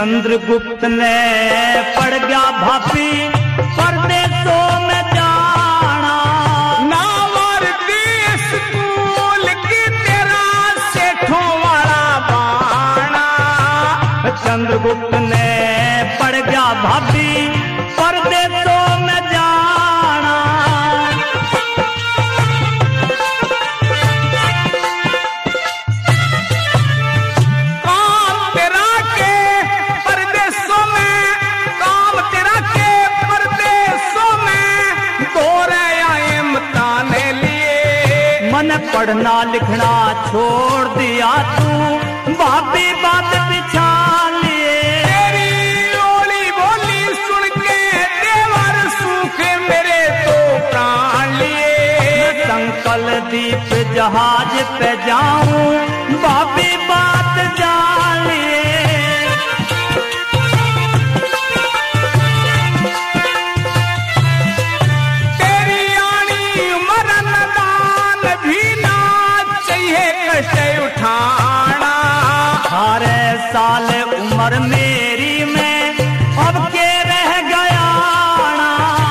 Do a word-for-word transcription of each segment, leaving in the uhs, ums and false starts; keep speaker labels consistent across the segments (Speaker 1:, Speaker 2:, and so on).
Speaker 1: चंद्रगुप्त ने पड़ गया भाभी परदेशों में जाना।
Speaker 2: नावर देश स्कूल की तेरा सेठों वाला बाना।
Speaker 1: चंद्रगुप्त ने पड़ गया भाभी परदेशों में जाना।
Speaker 2: काम तेरा के परदेशों में, काम तेरा के परदेशों में तोरे आए मताने लिए।
Speaker 1: मन पढ़ना लिखना छोड़ दिया तू भाभी बात बिछा लिए।
Speaker 2: तेरी ओली बोली सुन के देवर सूखे मेरे तो प्राण लिए।
Speaker 1: संकल दीप जहाज पे जाऊं भाभी बात जान लिए।
Speaker 2: तेरी आनी मरण दान भी ना चाहिए कष्ट उठाना।
Speaker 1: अठारह साल उम्र मेरी में अब के रह गया ना।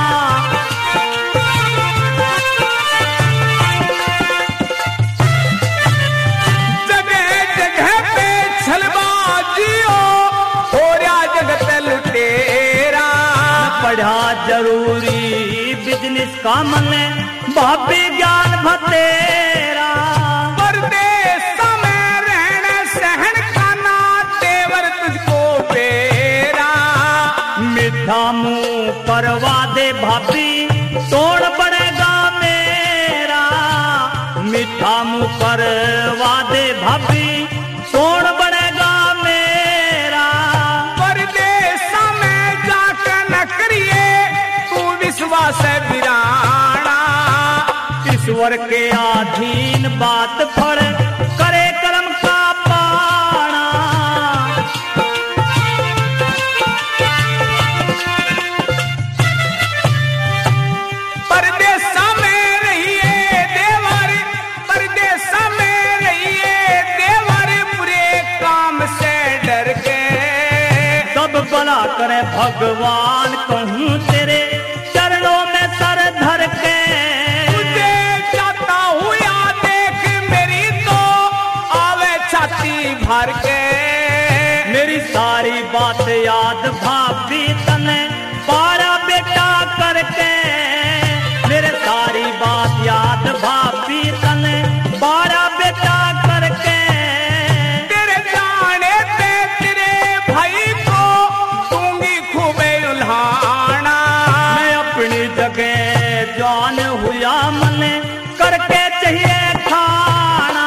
Speaker 2: जगह जगह पे छलबाजियो हो रहा जगत लुटेरा।
Speaker 1: पढ़ा जरूरी बिजनेस का मन भाभी ज्ञान भतेरा।
Speaker 2: परदेश में रहने सहन खाना तेवर तुझको बेरा।
Speaker 1: मीठा मुंह करवा दे भाभी तोड़ पड़ेगा मेरा। मीठा मुंह करवा दे भाभी तोड़ पड़ेगा मेरा।
Speaker 2: परदेश में जाकर न करिए तू विश्वास बिराना।
Speaker 1: ईश्वर के अधीन बात फल करे कर्म का पाना।
Speaker 2: परदेश में रहिए देवर, परदेश में रहिए देवर बुरे काम से डर के।
Speaker 1: सब भला करे भगवान कहूँ तेरे चरणों में सर धर के।
Speaker 2: तुझे चाहता हूँ या देख मेरी तो आवे छाती भर के।
Speaker 1: मेरी सारी बात याद भाभी तने पारा बेटा करके। मेरे सारी बात याद भाभी तने पारा बेटा करके।
Speaker 2: तेरे जाने पे तेरे भाई को दूंगी खूबे उल्हाना।
Speaker 1: मैं अपनी जगह जान हुआ मन करके चाहिए खाना।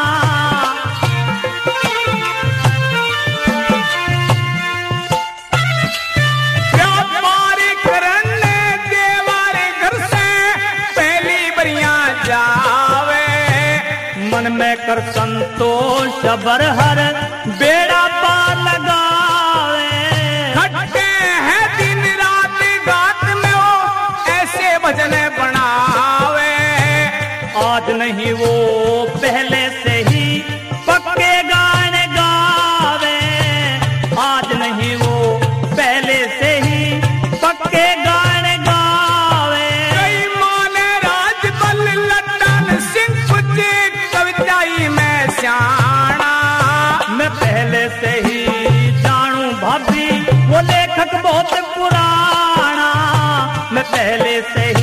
Speaker 2: व्यापारी करने देवारे घर से पहली बरियां जावे।
Speaker 1: मन में कर संतोष बरहर बेड़ा पार लगावे।
Speaker 2: खट्टे हैं दिन रात गात में वो ऐसे भजन बनावे।
Speaker 1: आज नहीं वो पहले से ही पक्के गाने गावे। आज नहीं वो पहले से ही पक्के गाने गावे।
Speaker 2: कई माने राजबल लट्टन सिंह कुछ कविताई में स्याना।
Speaker 1: मैं पहले से ही जानू भाभी वो लेखक बहुत पुराना। मैं पहले से ही